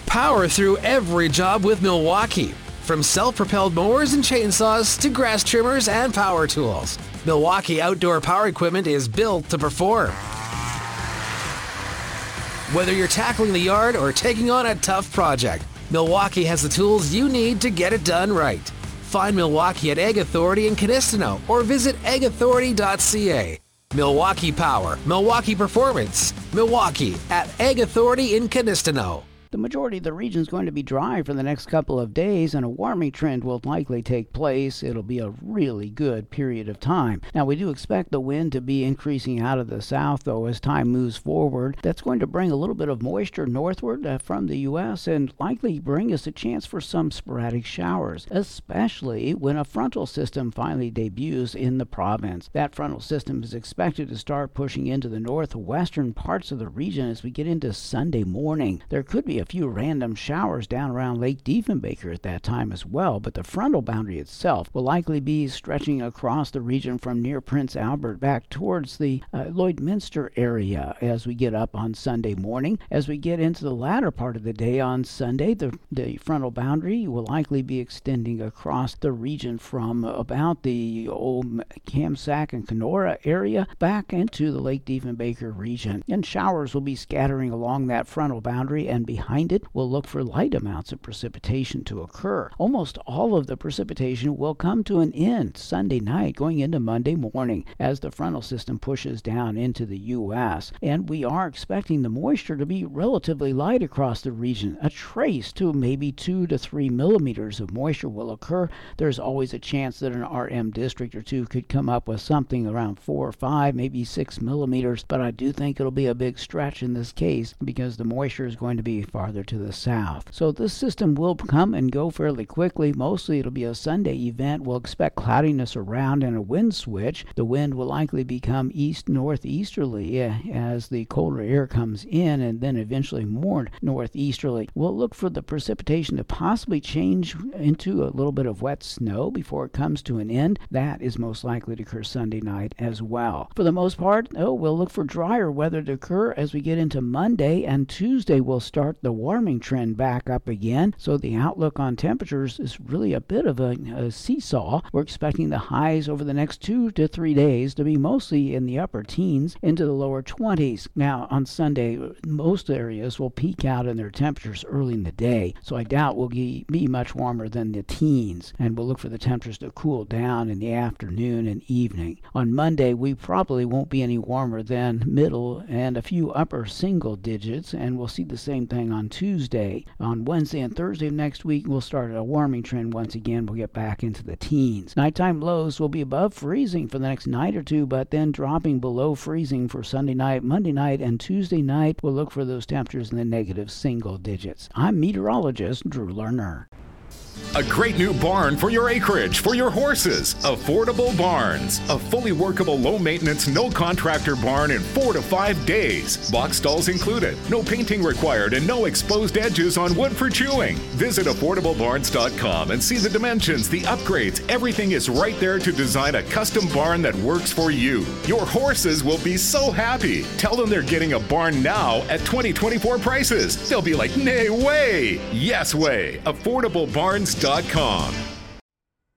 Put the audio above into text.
Power through every job with Milwaukee. From self-propelled mowers and chainsaws to grass trimmers and power tools, Milwaukee Outdoor Power Equipment is built to perform. Whether you're tackling the yard or taking on a tough project, Milwaukee has the tools you need to get it done right. Find Milwaukee at Ag Authority in Canistino or visit agauthority.ca. Milwaukee Power, Milwaukee Performance, Milwaukee at Ag Authority in Canistino. The majority of the region is going to be dry for the next couple of days, and a warming trend will likely take place. It'll be a really good period of time. Now, we do expect the wind to be increasing out of the south, though, as time moves forward. That's going to bring a little bit of moisture northward from the U.S. and likely bring us a chance for some sporadic showers, especially when a frontal system finally debuts in the province. That frontal system is expected to start pushing into the northwestern parts of the region as we get into Sunday morning. There could be a few random showers down around Lake Diefenbaker at that time as well, but the frontal boundary itself will likely be stretching across the region from near Prince Albert back towards the Lloydminster area as we get up on Sunday morning. As we get into the latter part of the day on Sunday, the frontal boundary will likely be extending across the region from about the old Kamsack and Kenora area back into the Lake Diefenbaker region, and showers will be scattering along that frontal boundary, and behind it, we'll look for light amounts of precipitation to occur. Almost all of the precipitation will come to an end Sunday night going into Monday morning as the frontal system pushes down into the U.S. And we are expecting the moisture to be relatively light across the region. A trace to maybe 2 to 3 millimeters of moisture will occur. There's always a chance that an RM district or two could come up with something around 4 or 5, maybe 6 millimeters, but I do think it'll be a big stretch in this case because the moisture is going to be farther to the south. So this system will come and go fairly quickly. Mostly it'll be a Sunday event. We'll expect cloudiness around and a wind switch. The wind will likely become east-northeasterly as the colder air comes in, and then eventually more northeasterly. We'll look for the precipitation to possibly change into a little bit of wet snow before it comes to an end. That is most likely to occur Sunday night as well. For the most part, we'll look for drier weather to occur as we get into Monday, and Tuesday we'll start the warming trend back up again. So the outlook on temperatures is really a bit of a seesaw. We're expecting the highs over the next 2 to 3 days to be mostly in the upper teens into the lower 20s. Now on Sunday, most areas will peak out in their temperatures early in the day, so I doubt we'll be much warmer than the teens, and we'll look for the temperatures to cool down in the afternoon and evening. On Monday, we probably won't be any warmer than middle and a few upper single digits, and we'll see the same thing on Tuesday. On Wednesday and Thursday of next week, we'll start a warming trend once again. We'll get back into the teens. Nighttime lows will be above freezing for the next night or two, but then dropping below freezing for Sunday night, Monday night, and Tuesday night. We'll look for those temperatures in the negative single digits. I'm meteorologist Drew Lerner. A great new barn for your acreage, for your horses. Affordable Barns. A fully workable, low-maintenance, no-contractor barn in 4 to 5 days. Box stalls included. No painting required and no exposed edges on wood for chewing. Visit AffordableBarns.com and see the dimensions, the upgrades. Everything is right there to design a custom barn that works for you. Your horses will be so happy. Tell them they're getting a barn now at 2024 prices. They'll be like, nay way. Yes way. AffordableBarns.com.